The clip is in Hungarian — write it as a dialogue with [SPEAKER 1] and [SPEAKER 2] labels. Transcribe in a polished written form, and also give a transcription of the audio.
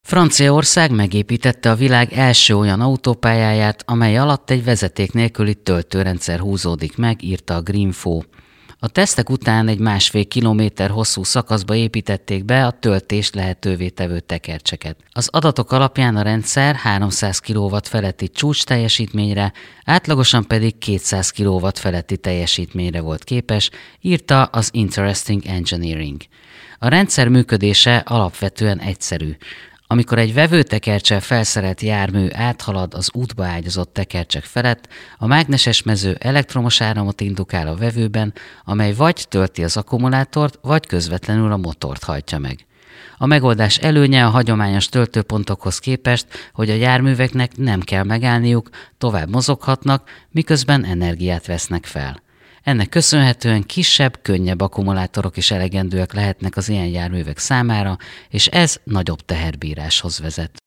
[SPEAKER 1] Franciaország megépítette a világ első olyan autópályáját, amely alatt egy vezeték nélküli töltőrendszer húzódik meg, írta a Greenfo. A tesztek után egy 1,5 kilométer hosszú szakaszba építették be a töltést lehetővé tevő tekercseket. Az adatok alapján a rendszer 300 kW feletti csúcs teljesítményre, átlagosan pedig 200 kW feletti teljesítményre volt képes, írta az Interesting Engineering. A rendszer működése alapvetően egyszerű. Amikor egy vevőtekerccsel felszerelt jármű áthalad az útba ágyazott tekercsek felett, a mágneses mező elektromos áramot indukál a vevőben, amely vagy tölti az akkumulátort, vagy közvetlenül a motort hajtja meg. A megoldás előnye a hagyományos töltőpontokhoz képest, hogy a járműveknek nem kell megállniuk, tovább mozoghatnak, miközben energiát vesznek fel. Ennek köszönhetően kisebb, könnyebb akkumulátorok is elegendőek lehetnek az ilyen járművek számára, és ez nagyobb teherbíráshoz vezet.